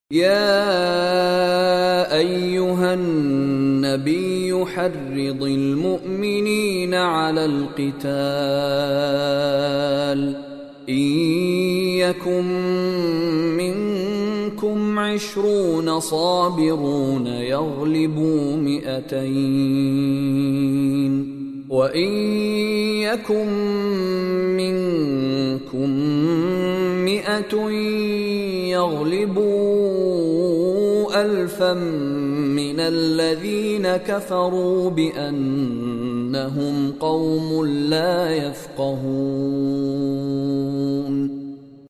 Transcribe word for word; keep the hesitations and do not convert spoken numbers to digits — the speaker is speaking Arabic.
يا أيها النبي حرض المؤمنين على القتال إن يكن منكم عشرون صابرون يغلبوا مئتين وإن يكن منكم مئة يغلبوا ألفا من الذين كفروا بأنهم قوم لا يفقهون